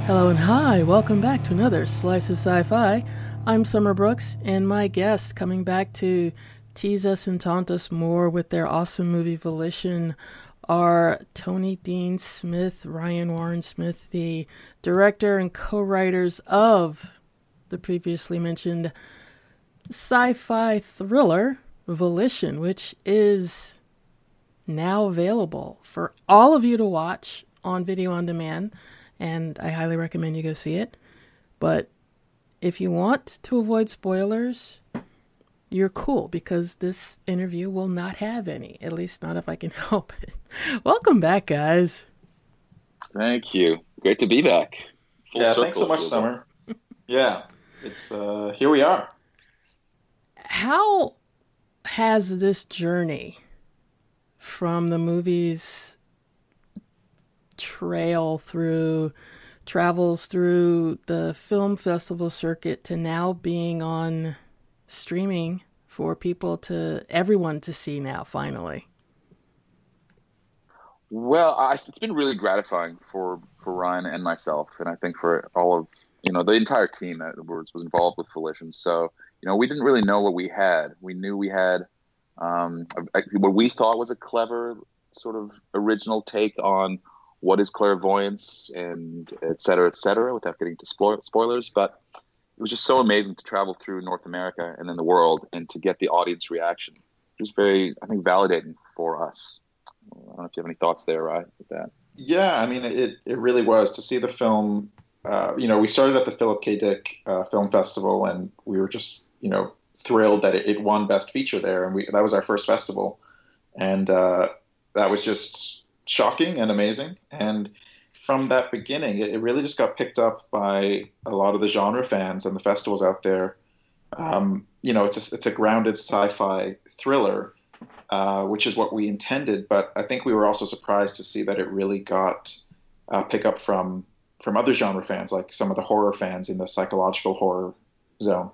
Hello and hi, welcome back to another Slice of Sci-Fi. I'm Summer Brooks, and my guests coming back to tease us and taunt us more with their awesome movie Volition are Tony Dean Smith, Ryan Warren Smith, the director and co-writers of the previously mentioned sci-fi thriller Volition, which is now available for all of you to watch on video on demand, and I highly recommend you go see it. But if you want to avoid spoilers, you're cool, because this interview will not have any, at least not if I can help it. Welcome back, guys. Thank you. Great to be back. Full circle, thanks so much, Summer. Yeah, it's here we are. How has this journey from the movie's travels through the film festival circuit to now being on streaming for everyone to see now, finally? Well, it's been really gratifying for Ryan and myself, and I think for all of the entire team that was involved with Volition. So we didn't really know what we had. We knew we had what we thought was a clever sort of original take on what is clairvoyance and et cetera, without getting to spoilers. But it was just so amazing to travel through North America and then the world and to get the audience reaction. It was very, I think, validating for us. I don't know if you have any thoughts there, Ryan, with that. Yeah, I mean, it really was to see the film. We started at the Philip K. Dick Film Festival, and we were just, thrilled that it won Best Feature there, and that was our first festival, and that was just shocking and amazing. And from that beginning, it really just got picked up by a lot of the genre fans and the festivals out there. It's a grounded sci-fi thriller, which is what we intended, but I think we were also surprised to see that it really got pickup from other genre fans, like some of the horror fans in the psychological horror zone.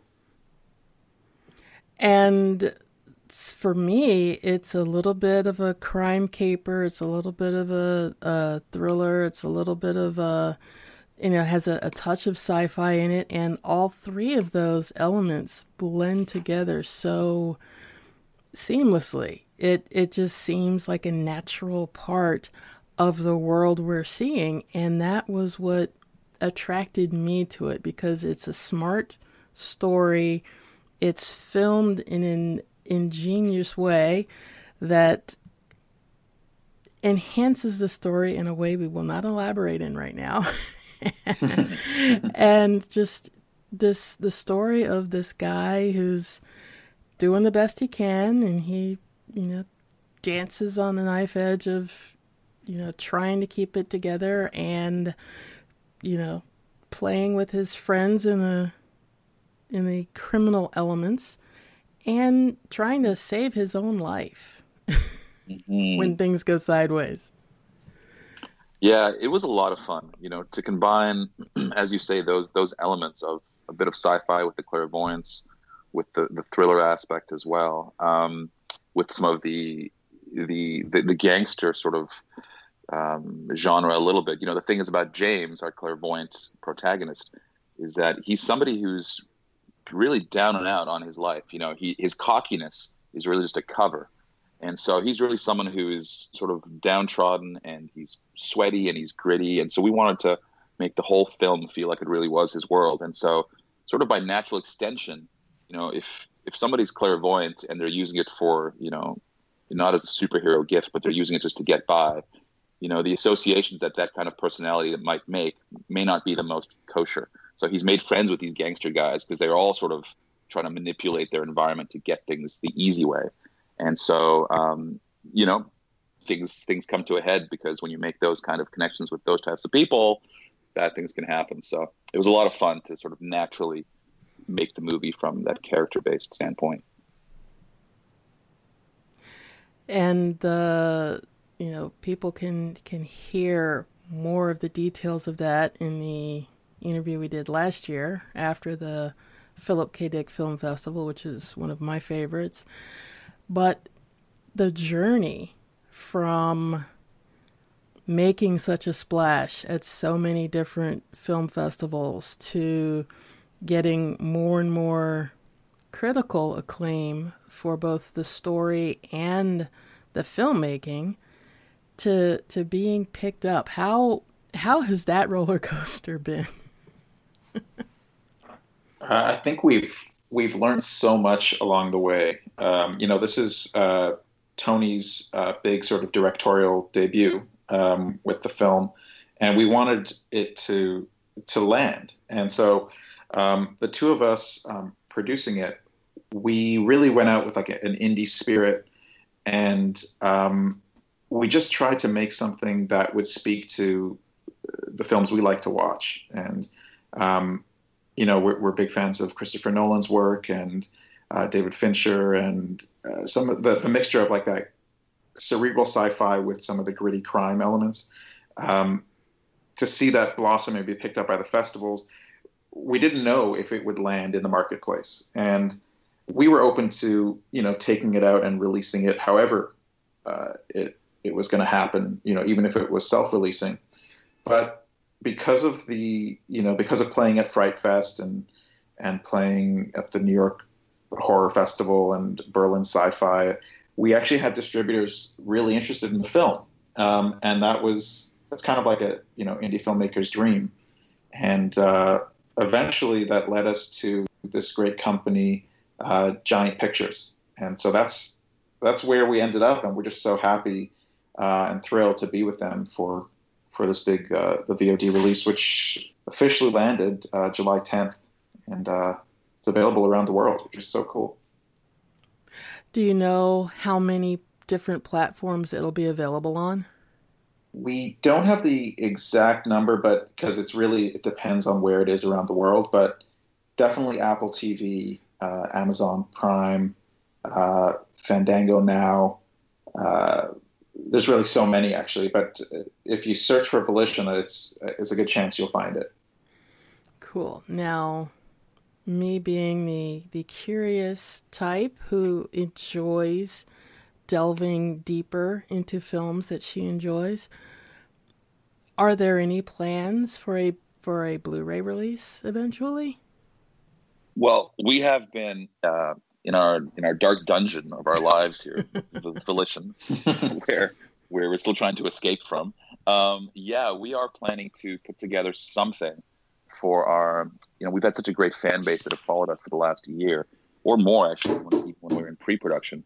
And for me, it's a little bit of a crime caper. It's a little bit of a thriller. It's a little bit of has a touch of sci-fi in it. And all three of those elements blend together so seamlessly. It just seems like a natural part of the world we're seeing. And that was what attracted me to it, because it's a smart story. It's filmed in an ingenious way that enhances the story in a way we will not elaborate in right now. And just the story of this guy who's doing the best he can, and he, dances on the knife edge of, trying to keep it together and, playing with his friends in the criminal elements, and trying to save his own life when things go sideways. Yeah, it was a lot of fun, to combine, as you say, those elements of a bit of sci-fi with the clairvoyance, with the thriller aspect as well, with some of the gangster sort of genre a little bit. The thing is about James, our clairvoyant protagonist, is that he's somebody who's really down and out on his life. His cockiness is really just a cover. And so he's really someone who is sort of downtrodden, and he's sweaty and he's gritty. And so we wanted to make the whole film feel like it really was his world. And so sort of by natural extension, if somebody's clairvoyant and they're using it for, not as a superhero gift, but they're using it just to get by, the associations that kind of personality that might make may not be the most kosher. So he's made friends with these gangster guys because they're all sort of trying to manipulate their environment to get things the easy way. And so, things come to a head, because when you make those kind of connections with those types of people, bad things can happen. So it was a lot of fun to sort of naturally make the movie from that character-based standpoint. And people can hear more of the details of that in the interview we did last year after the Philip K. Dick Film Festival, which is one of my favorites. But the journey from making such a splash at so many different film festivals to getting more and more critical acclaim for both the story and the filmmaking to being picked up. How has that roller coaster been? I think we've learned so much along the way. This is Tony's big sort of directorial debut with the film, and we wanted it to land. And so the two of us producing it, we really went out with like an indie spirit, and we just tried to make something that would speak to the films we like to watch. And we're big fans of Christopher Nolan's work and David Fincher, and some of the mixture of like that cerebral sci-fi with some of the gritty crime elements. To see that blossom and be picked up by the festivals, we didn't know if it would land in the marketplace, and we were open to taking it out and releasing it however it was going to happen, even if it was self-releasing. But because of playing at Fright Fest and playing at the New York Horror Festival and Berlin Sci-Fi, we actually had distributors really interested in the film, and that's kind of like a indie filmmaker's dream. And eventually, that led us to this great company, Giant Pictures, and so that's where we ended up, and we're just so happy and thrilled to be with them for this big the VOD release, which officially landed July 10th, and it's available around the world, which is so cool. Do you know how many different platforms it'll be available on? We don't have the exact number, but because it depends on where it is around the world, but definitely Apple TV, Amazon Prime, Fandango Now. There's really so many, actually, but if you search for Volition, it's a good chance you'll find it. Cool. Now, me being the curious type who enjoys delving deeper into films that she enjoys, are there any plans for a Blu-ray release eventually? Well, we have been in our dark dungeon of our lives here, the Volition, where we're still trying to escape from. We are planning to put together something for our. We've had such a great fan base that have followed us for the last year or more, actually, when we were in pre-production.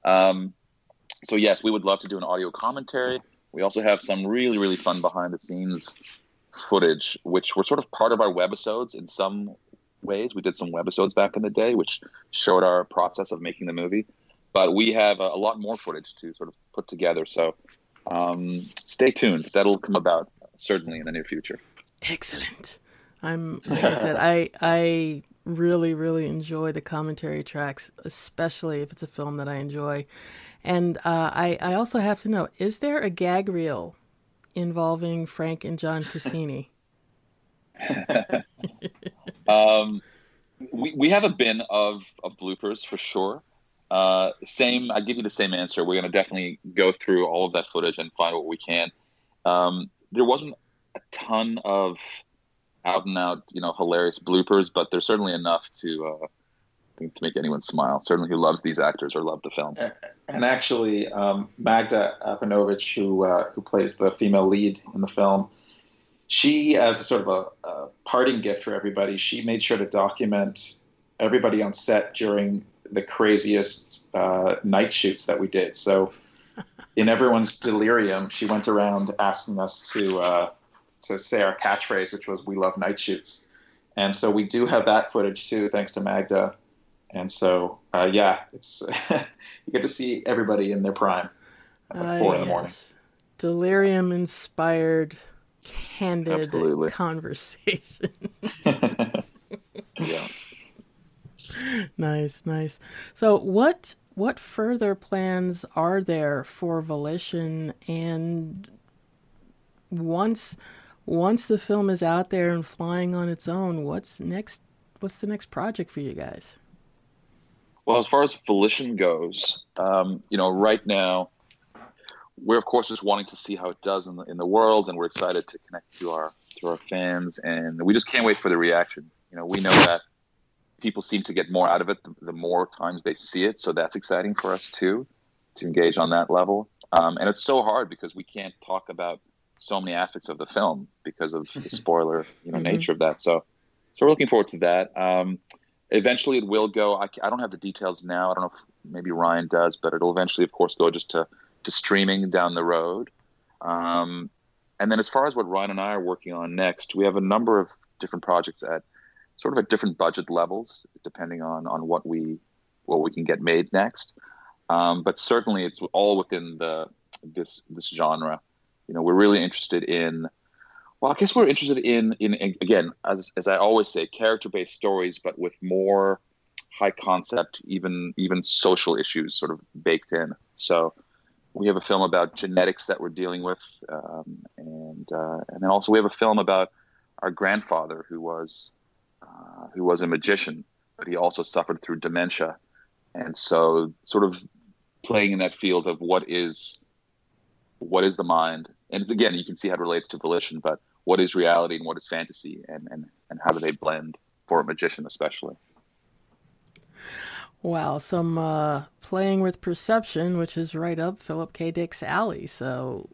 So yes, we would love to do an audio commentary. We also have some really, really fun behind-the-scenes footage, which were sort of part of our webisodes in some ways. We did some webisodes back in the day, which showed our process of making the movie. But we have a lot more footage to sort of put together. So stay tuned. That'll come about certainly in the near future. Excellent. Like I said, I really, really enjoy the commentary tracks, especially if it's a film that I enjoy. And I also have to know, is there a gag reel involving Frank and John Cassini? We have a bin of bloopers for sure. I give you the same answer. We're going to definitely go through all of that footage and find what we can. There wasn't a ton of out and out, hilarious bloopers, but there's certainly enough to make anyone smile. Certainly, who loves these actors or loved the film. And actually, Magda Apanovich, who plays the female lead in the film, she, as a sort of a parting gift for everybody, she made sure to document everybody on set during the craziest night shoots that we did. So, in everyone's delirium, she went around asking us to say our catchphrase, which was "We love night shoots." And so we do have that footage too, thanks to Magda. And so, it's you get to see everybody in their prime at 4 a.m. Delirium-inspired, candid Absolutely. Conversation. Yeah. Nice. So what further plans are there for Volition? And once the film is out there and flying on its own, what's next? What's the next project for you guys? Well, as far as Volition goes, right now we're of course just wanting to see how it does in the world, and we're excited to connect to our fans, and we just can't wait for the reaction. We know that people seem to get more out of it the more times they see it, so that's exciting for us too, to engage on that level. And it's so hard because we can't talk about so many aspects of the film because of the spoiler nature of that. So we're looking forward to that. Eventually it will go, I don't have the details now, I don't know if maybe Ryan does, but it'll eventually of course go just to streaming down the road. And then as far as what Ryan and I are working on next, we have a number of different projects at different budget levels, depending on what we can get made next. But certainly it's all within this genre. We're really interested in, well, I guess we're interested in again, as I always say, character-based stories, but with more high concept, even social issues sort of baked in. So we have a film about genetics that we're dealing with, and then also we have a film about our grandfather who was a magician, but he also suffered through dementia, and so sort of playing in that field of what is the mind, and again you can see how it relates to volition, but what is reality and what is fantasy, and how do they blend for a magician especially. Wow, some playing with perception, which is right up Philip K. Dick's alley. So,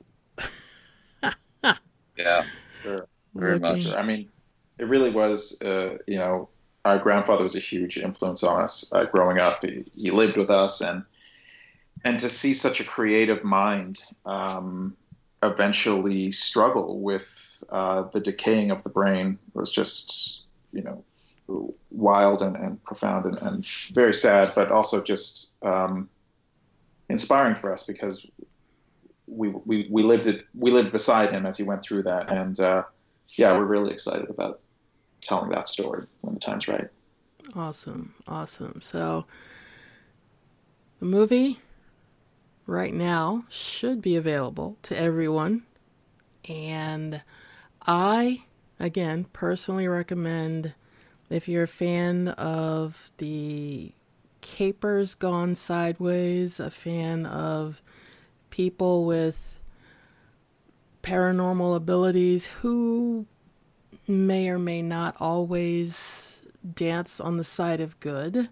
yeah, sure. Very much. I mean, it really was. Our grandfather was a huge influence on us growing up. He lived with us, and to see such a creative mind eventually struggle with the decaying of the brain was just, wild and profound and very sad, but also just inspiring for us because we lived beside him as he went through that, and we're really excited about telling that story when the time's right. Awesome. So the movie right now should be available to everyone, and I again personally recommend, if you're a fan of the capers gone sideways, a fan of people with paranormal abilities who may or may not always dance on the side of good,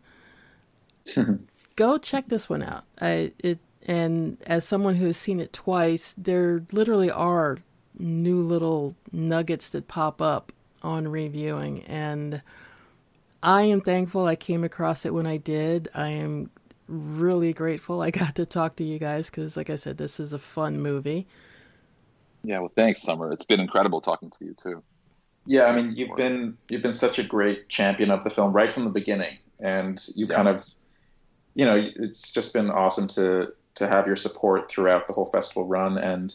go check this one out. And as someone who has seen it twice, there literally are new little nuggets that pop up on reviewing, and I am thankful I came across it when I did. I am really grateful I got to talk to you guys because, like I said, this is a fun movie. Yeah, well, thanks, Summer. It's been incredible talking to you too. Yeah, I mean, you've been such a great champion of the film right from the beginning, and you kind of, it's just been awesome to have your support throughout the whole festival run, and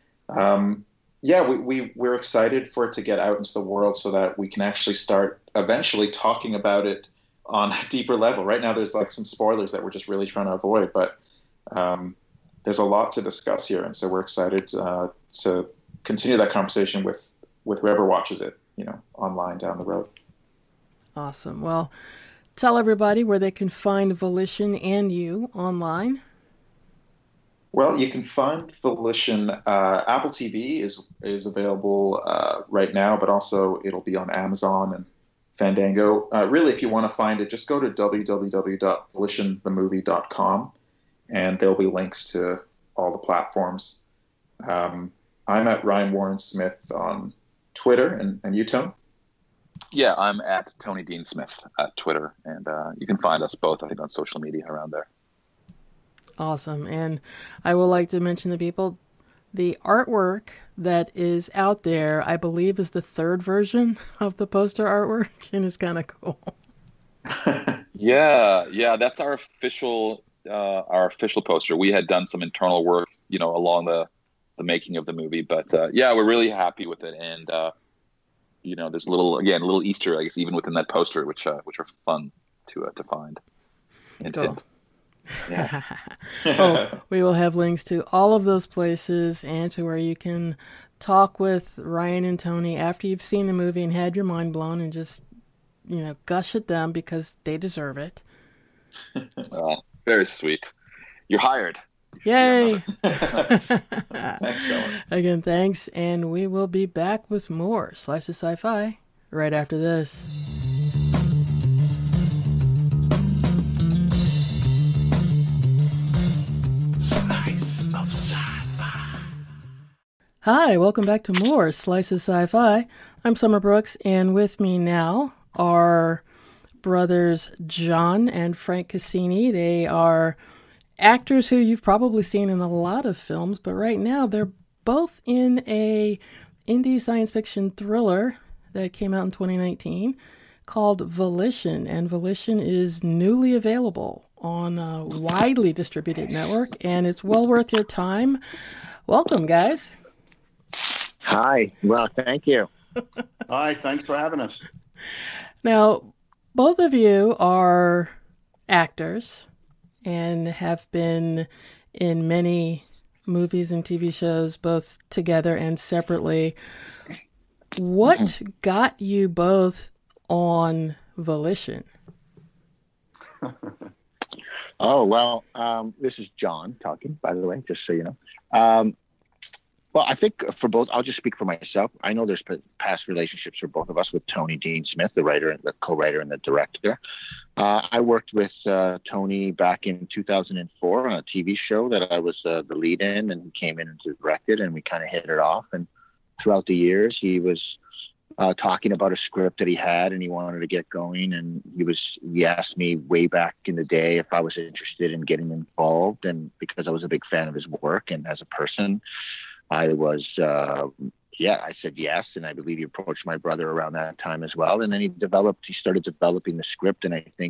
we're excited for it to get out into the world so that we can actually start eventually talking about it on a deeper level. Right now, there's like some spoilers that we're just really trying to avoid, but there's a lot to discuss here, and so we're excited to continue that conversation with whoever watches it, online down the road. Awesome. Well, tell everybody where they can find Volition and you online. Well, you can find Volition. Apple TV is available right now, but also it'll be on Amazon and Fandango. Really, if you want to find it, just go to www.volitionthemovie.com, and there'll be links to all the platforms. I'm at Ryan Warren Smith on Twitter, and you, Tone? Yeah, I'm at Tony Dean Smith at Twitter, and you can find us both, I think, on social media around there. Awesome. And I would like to mention to people, the artwork that is out there, I believe, is the third version of the poster artwork, and it's kind of cool. Yeah, that's our official poster. We had done some internal work, along the making of the movie, but we're really happy with it, and there's a little Easter, I guess, even within that poster, which are fun to find. And cool. Yeah. Well, we will have links to all of those places and to where you can talk with Ryan and Tony after you've seen the movie and had your mind blown, and just gush at them because they deserve it. Very sweet. You're hired. Yay! Thanks, Ellen. Again, thanks, and we will be back with more Slice of Sci-Fi right after this. Slice of Sci-Fi. Hi, welcome back to more Slice of Sci-Fi. I'm Summer Brooks, and with me now are brothers John and Frank Cassini. They are actors who you've probably seen in a lot of films, but right now they're both in a indie science fiction thriller that came out in 2019 called Volition, and Volition is newly available on a widely distributed network, and it's well worth your time. Welcome, guys. Hi. Well, thank you. Hi, thanks for having us. Now, both of you are actors and have been in many movies and TV shows, both together and separately. What got you both on Volition? Oh, well, this is John talking, by the way, just so you know. Well, I think for both, I'll just speak for myself. I know there's past relationships for both of us with Tony Dean Smith, the writer and the co-writer and the director. I worked with Tony back in 2004 on a TV show that I was the lead in, and he came in and directed, and we kind of hit it off. And throughout the years, he was talking about a script that he had, and he wanted to get going. And he asked me way back in the day if I was interested in getting involved, and because I was a big fan of his work and as a person, I was, I said yes. And I believe he approached my brother around that time as well. And then he started developing the script. And I think,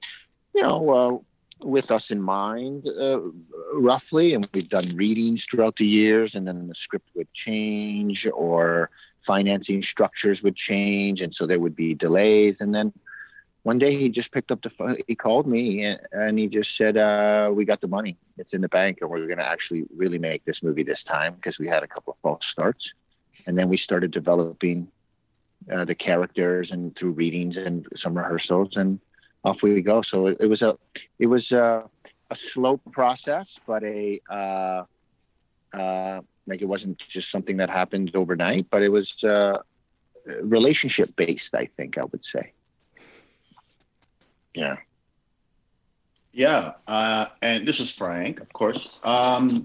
with us in mind, roughly, and we've done readings throughout the years, and then the script would change or financing structures would change. And so there would be delays. And then one day he just picked up the phone. He called me and he just said, we got the money. It's in the bank, and we're going to actually really make this movie this time, because we had a couple of false starts. And then we started developing the characters and through readings and some rehearsals, and off we go. So it was a slow process, but it wasn't just something that happened overnight, but it was relationship based, I think I would say. Yeah. Yeah. And this is Frank, of course. I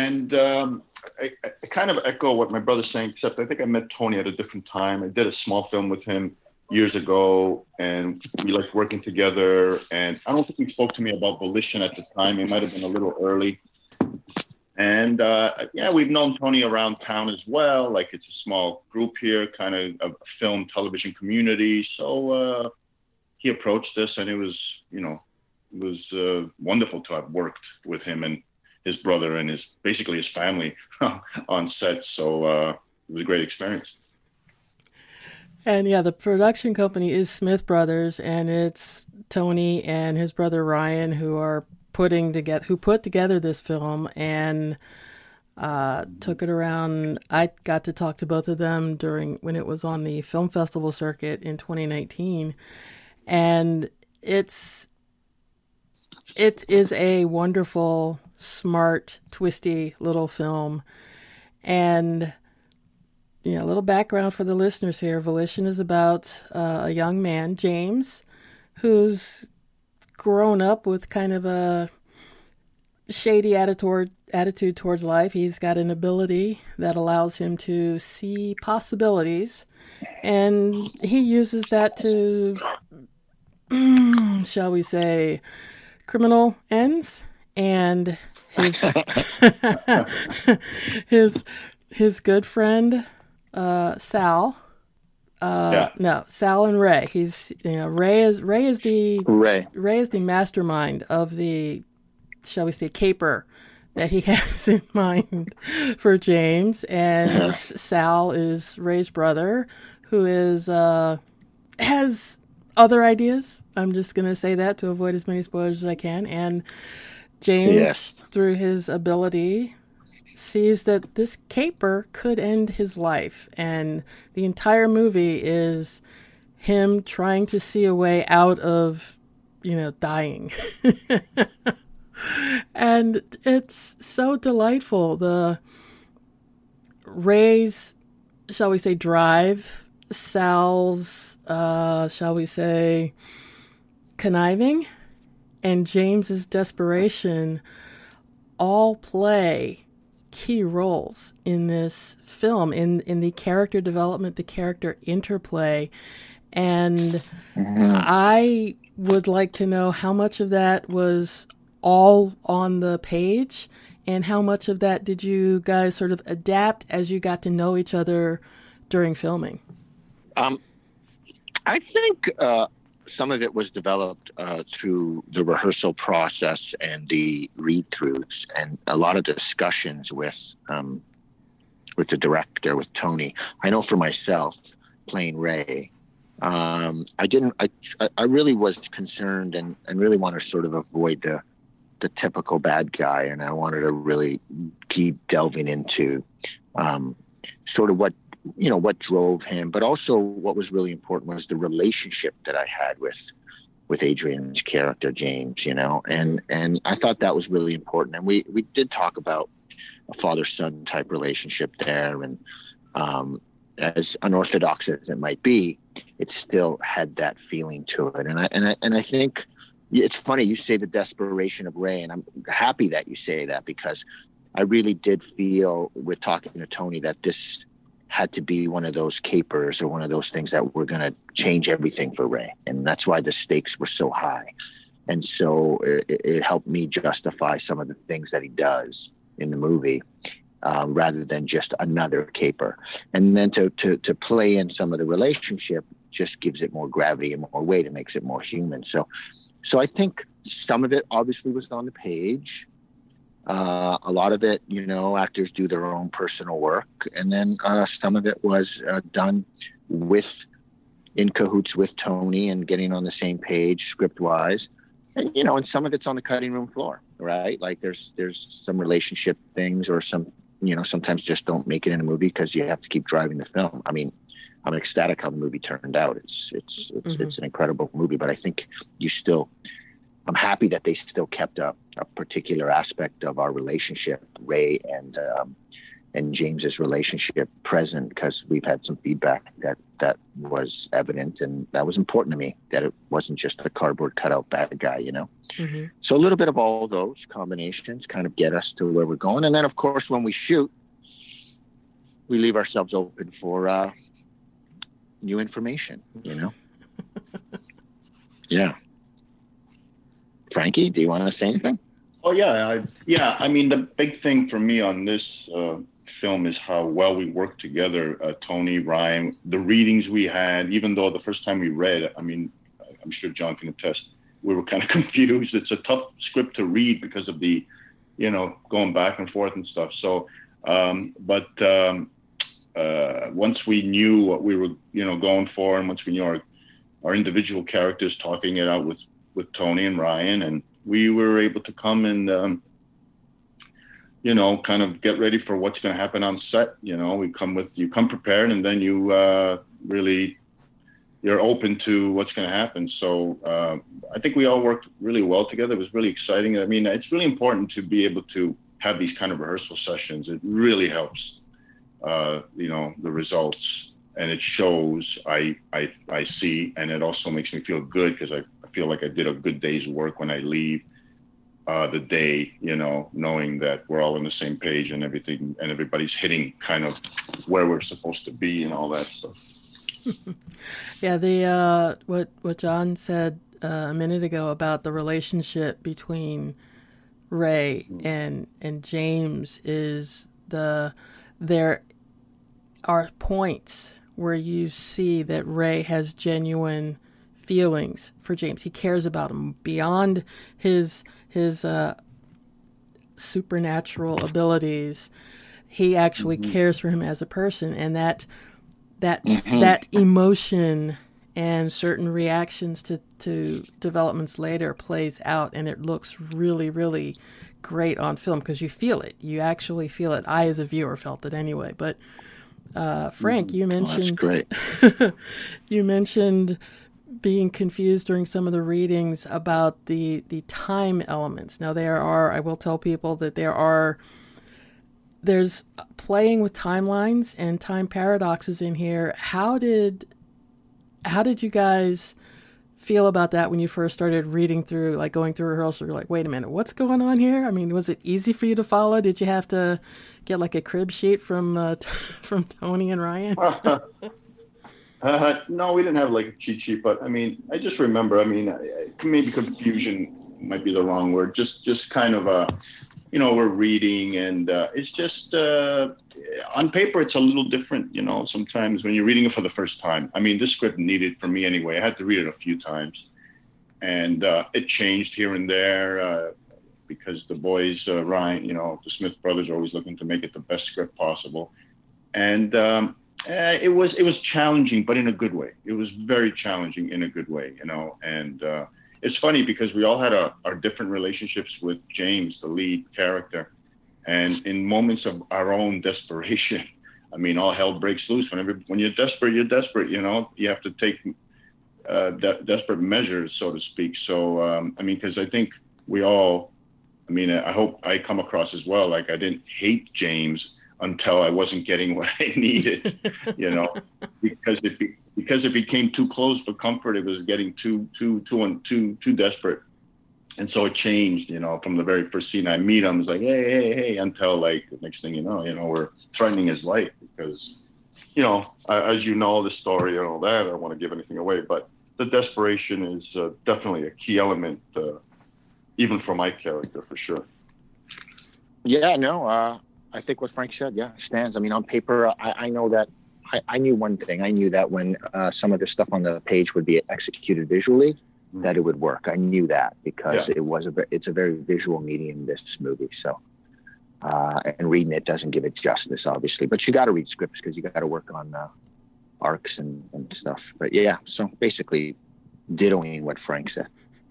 kind of echo what my brother's saying, except I think I met Tony at a different time. I did a small film with him years ago, and we liked working together. And I don't think he spoke to me about Volition at the time. It might have been a little early. And we've known Tony around town as well. Like, it's a small group here, kind of a film, television community. So he approached us, and it was wonderful to have worked with him and his brother and his family on set. So it was a great experience. And yeah, the production company is Smith Brothers, and it's Tony and his brother Ryan who put together this film and took it around. I got to talk to both of them when it was on the film festival circuit in 2019, and it is a wonderful, smart, twisty little film. And a little background for the listeners here. Volition is about a young man, James, who's grown up with kind of a shady attitude towards life. He's got an ability that allows him to see possibilities, and he uses that to, shall we say, criminal ends. And his good friend Sal. Sal and Ray. Ray is the mastermind of the, shall we say, caper that he has in mind for James, and Sal is Ray's brother, who has other ideas. I'm just going to say that to avoid as many spoilers as I can. And James, through his ability, sees that this caper could end his life. And the entire movie is him trying to see a way out of, dying. And it's so delightful. The Ray's, shall we say, drive, Sal's, shall we say, conniving, and James's desperation all play key roles in this film, in the character development, the character interplay. And I would like to know how much of that was all on the page, and how much of that did you guys sort of adapt as you got to know each other during filming? I think some of it was developed through the rehearsal process and the read-throughs, and a lot of discussions with the director, with Tony. I know for myself, playing Ray, I really was concerned and really wanted to sort of avoid the typical bad guy, and I wanted to really keep delving into sort of what drove him, but also what was really important was the relationship that I had with Adrian's character, James, and I thought that was really important. And we did talk about a father-son type relationship there, and as unorthodox as it might be, it still had that feeling to it. And I think it's funny you say the desperation of Ray, and I'm happy that you say that, because I really did feel with talking to Tony that this had to be one of those capers or one of those things that were going to change everything for Ray. And that's why the stakes were so high. And so it helped me justify some of the things that he does in the movie, rather than just another caper. And then to play in some of the relationship just gives it more gravity and more weight. It makes it more human. So I think some of it obviously was on the page. A lot of it, actors do their own personal work. And then some of it was done in cahoots with Tony and getting on the same page script-wise. And, and some of it's on the cutting room floor, right? Like there's some relationship things, or some, sometimes just don't make it in a movie because you have to keep driving the film. I mean, I'm ecstatic how the movie turned out. It's an incredible movie, but I think I'm happy that they still kept a particular aspect of our relationship, Ray and James's relationship, present, because we've had some feedback that was evident, and that was important to me, that it wasn't just a cardboard cutout bad guy, Mm-hmm. So a little bit of all those combinations kind of get us to where we're going. And then, of course, when we shoot, we leave ourselves open for new information, Yeah. Frankie, do you want to say anything? Oh, yeah. I mean, the big thing for me on this film is how well we worked together, Tony, Ryan, the readings we had, even though the first time we read, I mean, I'm sure John can attest, we were kind of confused. It's a tough script to read because of the, going back and forth and stuff. So, once we knew what we were, going for, and once we knew our individual characters, talking it out with Tony and Ryan, and we were able to come and, kind of get ready for what's going to happen on set. You come prepared, and then you're open to what's going to happen. So I think we all worked really well together. It was really exciting. I mean, it's really important to be able to have these kind of rehearsal sessions. It really helps, the results, and it shows I see, and it also makes me feel good, because I feel like I did a good day's work when I leave the day, knowing that we're all on the same page and everything, and everybody's hitting kind of where we're supposed to be and all that stuff. Yeah, the what John said a minute ago about the relationship between Ray and James is there are points where you see that Ray has genuine feelings for James. He cares about him beyond his supernatural abilities. He actually cares for him as a person, and that emotion and certain reactions to developments later plays out, and it looks really, really great on film because you feel it. You actually feel it. I, as a viewer, felt it anyway. But Frank, you mentioned that's great. you mentioned being confused during some of the readings about the time elements. Now I will tell people that there's playing with timelines and time paradoxes in here. How did you guys feel about that when you first started reading through, like going through rehearsal? You're like, wait a minute, what's going on here? I mean, was it easy for you to follow? Did you have to get like a crib sheet from from Tony and Ryan? No, we didn't have like a cheat sheet, but I mean, I just remember, maybe confusion might be the wrong word. Just kind of we're reading, and it's just on paper it's a little different, sometimes when you're reading it for the first time. I mean, this script needed, for me anyway, I had to read it a few times, and it changed here and there because the boys, Ryan, the Smith brothers, are always looking to make it the best script possible, and it was challenging, but in a good way. It was very challenging in a good way, and it's funny because we all had our different relationships with James, the lead character. And in moments of our own desperation, I mean, all hell breaks loose. When you're desperate, you're desperate, You have to take desperate measures, so to speak. So, because I think we all, I hope I come across as well, like I didn't hate James until I wasn't getting what I needed, because it became too close for comfort. It was getting too desperate. And so it changed, from the very first scene I meet him, it's like, hey, until like the next thing we're threatening his life because, as the story and all that, I don't want to give anything away, but the desperation is definitely a key element, even for my character, for sure. Yeah, no, I think what Frank said, stands. I mean, on paper, I know that I knew one thing. I knew that when some of the stuff on the page would be executed visually, that it would work. I knew that because it's a very visual medium, this movie. So, and reading it doesn't give it justice, obviously. But you got to read scripts because you got to work on arcs and stuff. But yeah, so basically, dittoing what Frank said.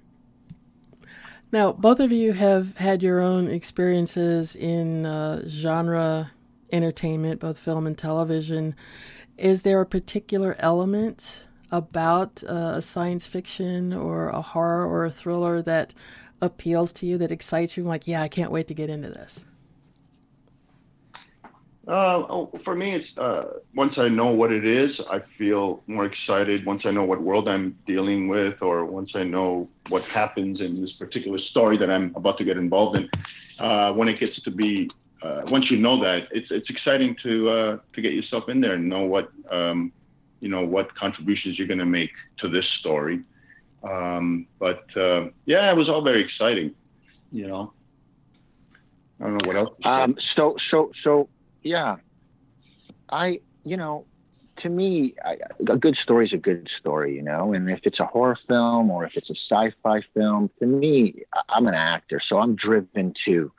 Now, both of you have had your own experiences in genre entertainment, both film and television. Is there a particular element about a science fiction or a horror or a thriller that appeals to you, that excites you? Like, I can't wait to get into this. For me, it's once I know what it is, I feel more excited. Once I know what world I'm dealing with, or once I know what happens in this particular story that I'm about to get involved in, when it gets to be, once you know that, it's exciting to get yourself in there and know what what contributions you're going to make to this story. But it was all very exciting. I don't know what else. Yeah, to me, a good story is a good story, and if it's a horror film or if it's a sci-fi film, to me, I'm an actor, so I'm driven to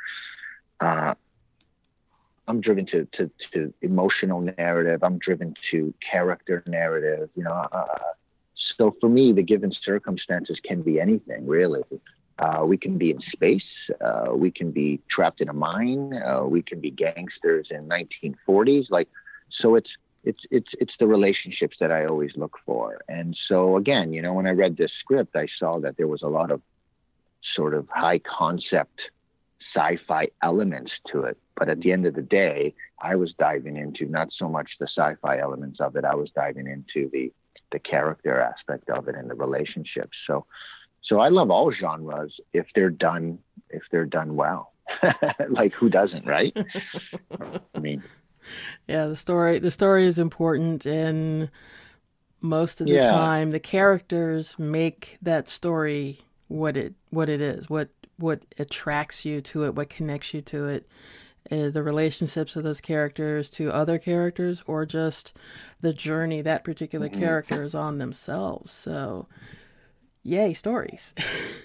emotional narrative. I'm driven to character narrative, so for me, the given circumstances can be anything, really. We can be in space. We can be trapped in a mine. We can be gangsters in 1940s. So it's the relationships that I always look for. And so again, when I read this script, I saw that there was a lot of sort of high concept sci-fi elements to it. But at the end of the day, I was diving into not so much the sci-fi elements of it. I was diving into the character aspect of it and the relationships. So I love all genres if they're done well. Like, who doesn't, right? I mean, yeah, the story is important, and most of the time the characters make that story what it is, what attracts you to it, what connects you to it. The relationships of those characters to other characters, or just the journey that particular character is on themselves. So yay stories.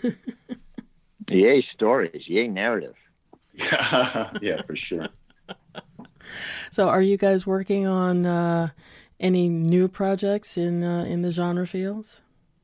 Yay stories. Yay narrative. Yeah, for sure. So are you guys working on any new projects in the genre fields?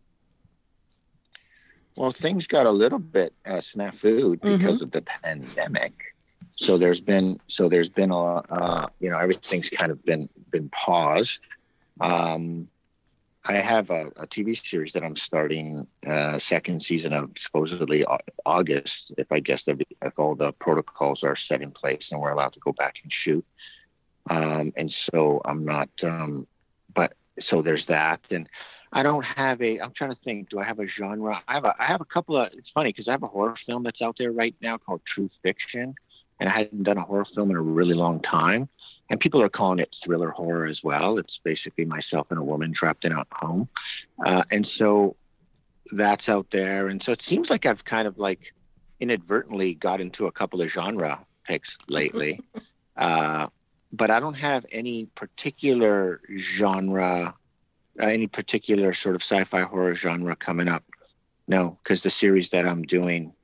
Well, things got a little bit snafu because of the pandemic. So there's been a everything's kind of been paused. I have a TV series that I'm starting, second season of supposedly August, if all the protocols are set in place and we're allowed to go back and shoot. And so I'm not, but so there's that. And I don't have I'm trying to think, do I have a genre? I have a couple of, it's funny because I have a horror film that's out there right now called True Fiction. And I hadn't done a horror film in a really long time. And people are calling it thriller horror as well. It's basically myself and a woman trapped in a home. And so that's out there. And so it seems like I've kind of like inadvertently got into a couple of genre picks lately. But I don't have any particular genre, any particular sort of sci-fi horror genre coming up. No, because the series that I'm doing,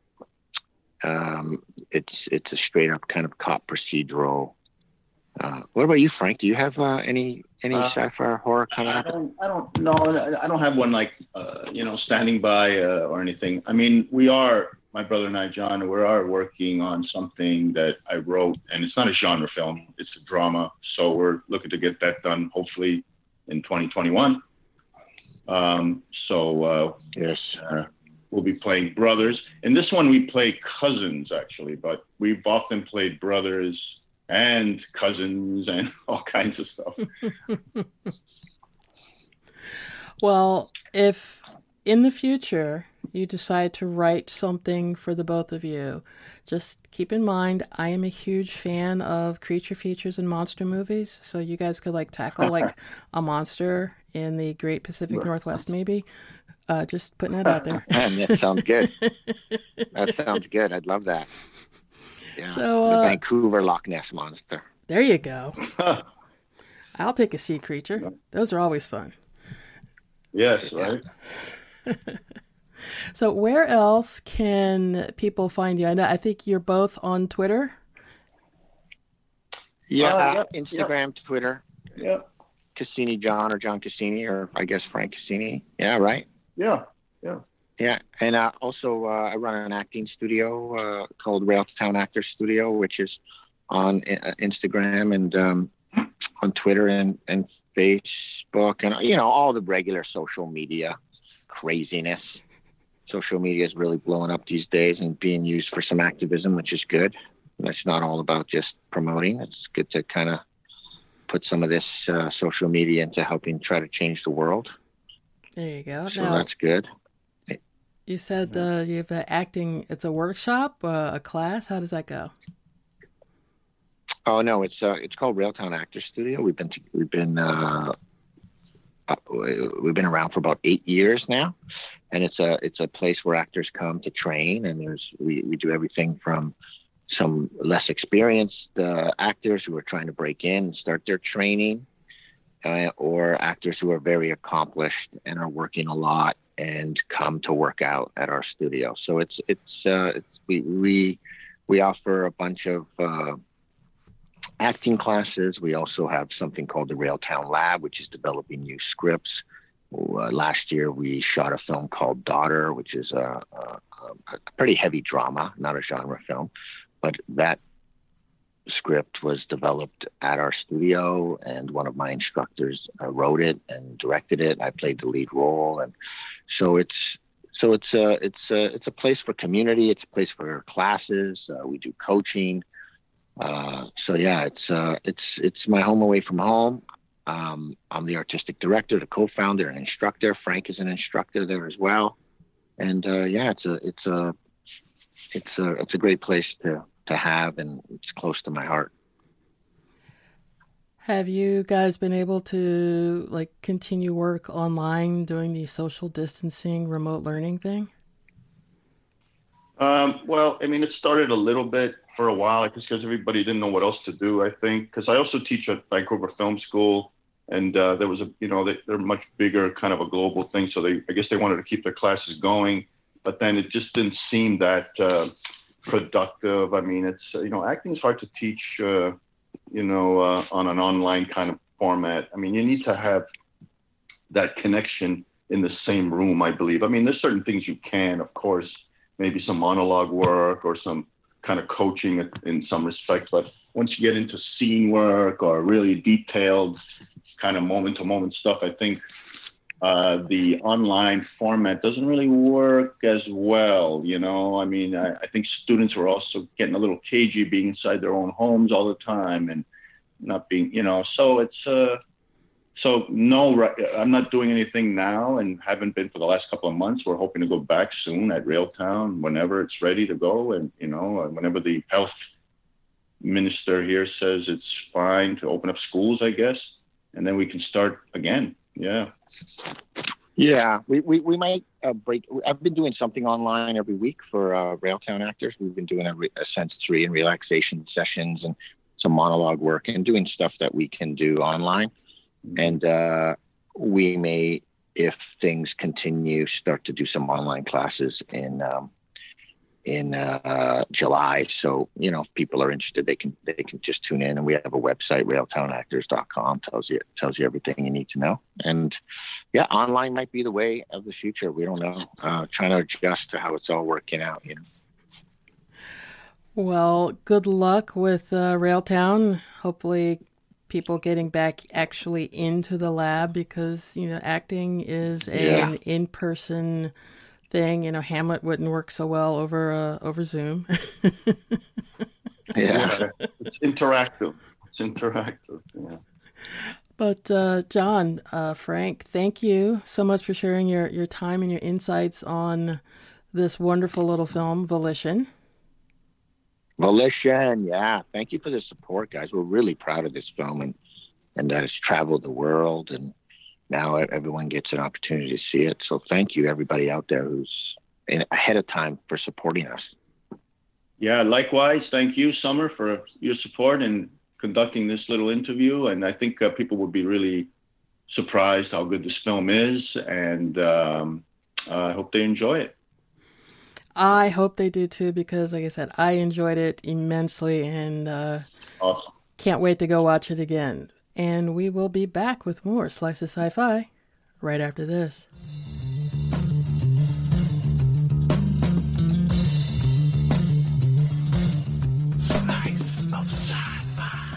it's a straight up kind of cop procedural. What about you, Frank? Do you have any sci-fi horror coming up? I don't have one like standing by or anything. I mean, my brother and I, John, we are working on something that I wrote, and it's not a genre film; it's a drama. So we're looking to get that done, hopefully, in 2021. Yes. We'll be playing brothers. In this one, we play cousins, actually, but we've often played brothers and cousins and all kinds of stuff. Well, if in the future you decide to write something for the both of you, just keep in mind, I am a huge fan of creature features and monster movies. So you guys could like tackle like a monster in the Great Pacific Northwest, maybe. Just putting that out there. That sounds good. That sounds good. I'd love that. Yeah. So, the Vancouver Loch Ness Monster. There you go. I'll take a sea creature. Those are always fun. Yes, right? So where else can people find you? I think you're both on Twitter. Yeah, Instagram, Twitter. Yeah. Cassini John or John Cassini, or I guess Frank Cassini. Yeah, right? Yeah. Yeah, and also I run an acting studio called Railtown Actor Studio, which is on Instagram and on Twitter and Facebook and all the regular social media craziness. Social media is really blowing up these days and being used for some activism, which is good. And it's not all about just promoting. It's good to kind of put some of this social media into helping try to change the world. There you go. So that's good. You said you have acting. It's a workshop, a class. How does that go? Oh no, it's called Railtown Actor Studio. We've been around for about 8 years now, and it's a place where actors come to train. And we do everything from some less experienced actors who are trying to break in and start their training, or actors who are very accomplished and are working a lot and come to work out at our studio. So we offer a bunch of acting classes. We also have something called the Railtown Lab, which is developing new scripts. Last year we shot a film called Daughter, which is a pretty heavy drama, not a genre film, but that script was developed at our studio, and one of my instructors wrote it and directed it. I played the lead role, and so it's a place for community. It's a place for classes. We do coaching. So yeah, it's my home away from home. I'm the artistic director, the co-founder, and instructor. Frank is an instructor there as well, and it's a great place to have, and it's close to my heart. Have you guys been able to continue work online doing the social distancing, remote learning thing? Well, I mean, it started a little bit for a while, just because everybody didn't know what else to do, I think, because I also teach at Vancouver Film School, and there was they're much bigger, kind of a global thing. So I guess they wanted to keep their classes going, but then it just didn't seem that productive. I mean, it's, acting is hard to teach, on an online kind of format. I mean, you need to have that connection in the same room, I believe. I mean, there's certain things you can, of course, maybe some monologue work or some kind of coaching in some respect. But once you get into scene work or really detailed kind of moment to moment stuff, I think the online format doesn't really work as well. I mean, I think students are also getting a little cagey being inside their own homes all the time and not being, so it's, so no, I'm not doing anything now and haven't been for the last couple of months. We're hoping to go back soon at Railtown whenever it's ready to go. And, whenever the health minister here says it's fine to open up schools, I guess, and then we can start again. Yeah. Yeah, we might break. I've been doing something online every week for Railtown actors. We've been doing a sensory and relaxation sessions and some monologue work and doing stuff that we can do online. And we may, if things continue, start to do some online classes in July. So, if people are interested, they can just tune in. And we have a website, railtownactors.com, tells you everything you need to know. And yeah, online might be the way of the future. We don't know. Trying to adjust to how it's all working out, Well, good luck with Railtown. Hopefully people getting back actually into the lab, because, acting is an in-person thing. Hamlet wouldn't work so well over Zoom. Yeah, it's interactive. Yeah. But John, Frank, thank you so much for sharing your time and your insights on this wonderful little film, Volition. Yeah. Thank you for the support, guys. We're really proud of this film and that it's traveled the world, and now everyone gets an opportunity to see it. So thank you, everybody out there who's ahead of time for supporting us. Yeah, likewise. Thank you, Summer, for your support and conducting this little interview. And I think people will be really surprised how good this film is. And I hope they enjoy it. I hope they do too, because like I said, I enjoyed it immensely and Awesome. Can't wait to go watch it again. And we will be back with more Slice of Sci-Fi right after this. Slice of Sci-Fi.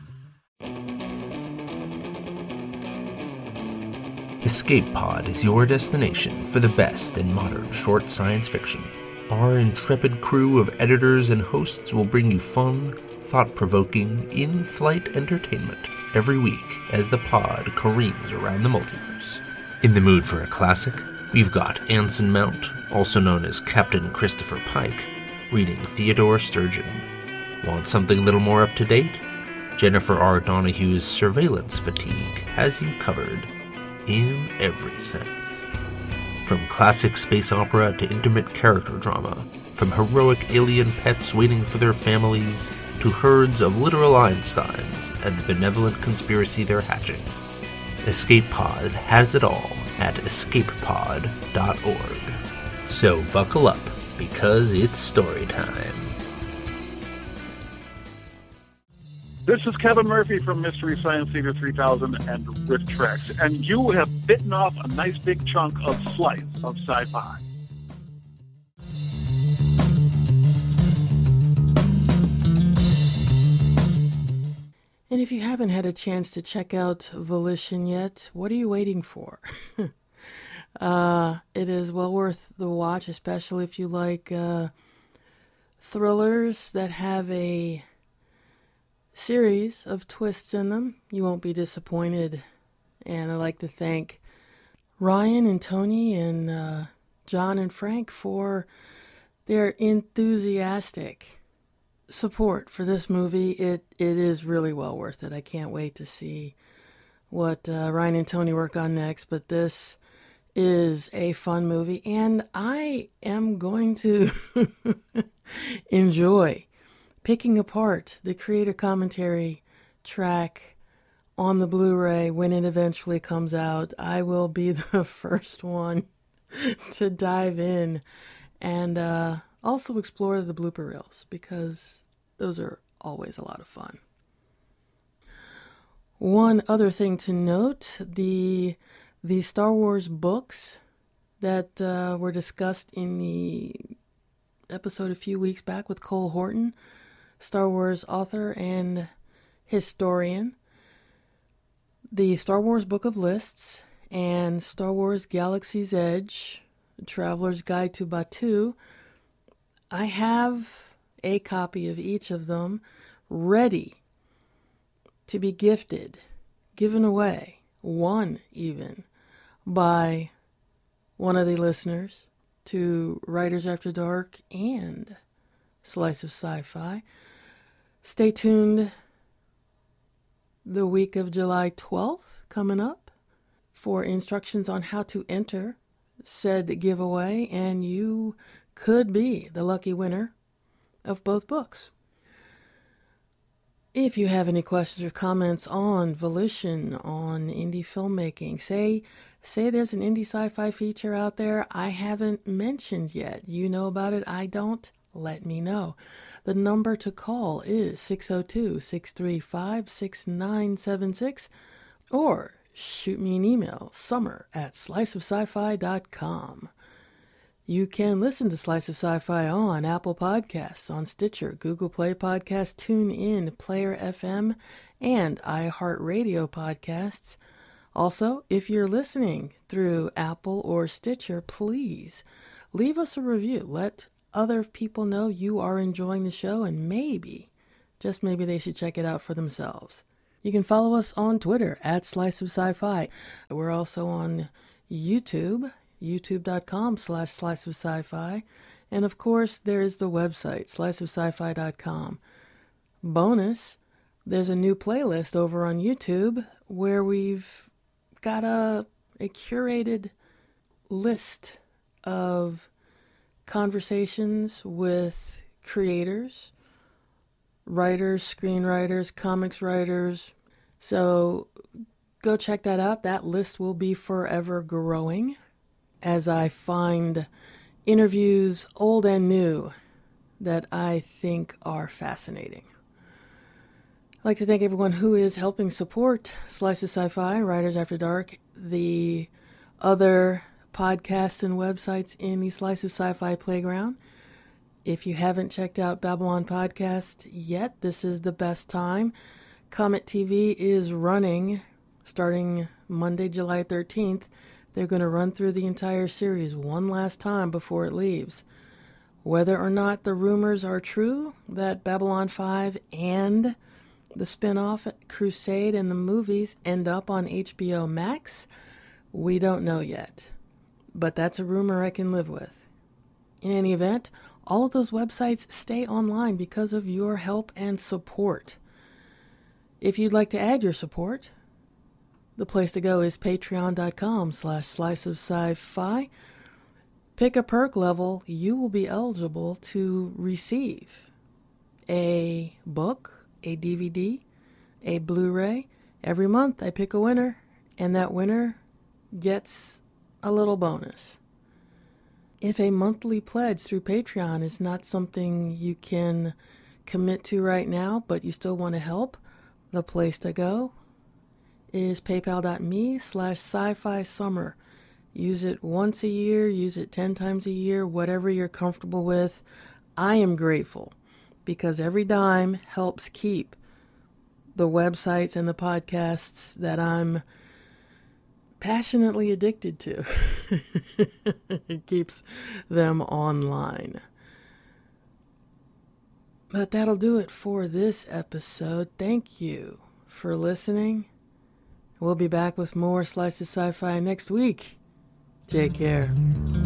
Escape Pod is your destination for the best in modern short science fiction. Our intrepid crew of editors and hosts will bring you fun, thought-provoking, in-flight entertainment every week as the pod careens around the multiverse. In the mood for a classic, we've got Anson Mount, also known as Captain Christopher Pike, reading Theodore Sturgeon. Want something a little more up-to-date? Jennifer R. Donohue's Surveillance Fatigue has you covered in every sense. From classic space opera to intimate character drama, from heroic alien pets waiting for their families to herds of literal Einsteins and the benevolent conspiracy they're hatching. Escape Pod has it all at escapepod.org. So buckle up, because it's story time. This is Kevin Murphy from Mystery Science Theater 3000 and RiffTrex, and you have bitten off a nice big chunk of Slice of Sci-Fi. And if you haven't had a chance to check out Volition yet, what are you waiting for? It is well worth the watch, especially if you like thrillers that have a series of twists in them. You won't be disappointed. And I'd like to thank Ryan and Tony and John and Frank for their enthusiastic support for this movie. It is really well worth it. I can't wait to see what Ryan and Tony work on next, but this is a fun movie, and I am going to enjoy picking apart the creator commentary track on the Blu-ray when it eventually comes out. I will be the first one to dive in and also explore the blooper reels, because those are always a lot of fun. One other thing to note, the Star Wars books that were discussed in the episode a few weeks back with Cole Horton, Star Wars author and historian. The Star Wars Book of Lists and Star Wars Galaxy's Edge, Traveler's Guide to Batuu. I have a copy of each of them ready to be gifted, given away, won even, by one of the listeners to Writers After Dark and Slice of Sci-Fi. Stay tuned the week of July 12th coming up for instructions on how to enter said giveaway, and you could be the lucky winner of both books. If you have any questions or comments on Volition, on indie filmmaking, say there's an indie sci-fi feature out there I haven't mentioned yet. You know about it, I don't, let me know. The number to call is 602-635-6976, or shoot me an email, summer@sliceofsci-fi.com. You can listen to Slice of Sci-Fi on Apple Podcasts, on Stitcher, Google Play Podcasts, TuneIn, Player FM, and iHeartRadio Podcasts. Also, if you're listening through Apple or Stitcher, please leave us a review. Let other people know you are enjoying the show, and maybe, just maybe, they should check it out for themselves. You can follow us on Twitter @Slice of Sci-Fi. We're also on YouTube, youtube.com/Slice of Sci-Fi. And of course, there is the website, sliceofsci-fi.com. Bonus, there's a new playlist over on YouTube where we've got a curated list of conversations with creators, writers, screenwriters, comics writers. So go check that out. That list will be forever growing as I find interviews, old and new, that I think are fascinating. I'd like to thank everyone who is helping support Slice of Sci-Fi, Writers After Dark, the other podcasts and websites in the Slice of Sci-Fi playground. If you haven't checked out Babylon Podcast yet, this is the best time. Comet TV is running starting Monday, July 13th. They're going to run through the entire series one last time before it leaves. Whether or not the rumors are true that Babylon 5 and the spin-off Crusade and the movies end up on HBO Max, we don't know yet. But that's a rumor I can live with. In any event, all of those websites stay online because of your help and support. If you'd like to add your support, the place to go is patreon.com/sliceofsci-fi. Pick a perk level, you will be eligible to receive a book, a DVD, a Blu-ray. Every month I pick a winner, and that winner gets a little bonus. If a monthly pledge through Patreon is not something you can commit to right now, but you still want to help, the place to go is paypal.me/sci-fi summer. Use it once a year, use it 10 times a year, whatever you're comfortable with. I am grateful because every dime helps keep the websites and the podcasts that I'm passionately addicted to. It keeps them online. But that'll do it for this episode. Thank you for listening. We'll be back with more Slice of Sci-Fi next week. Take care.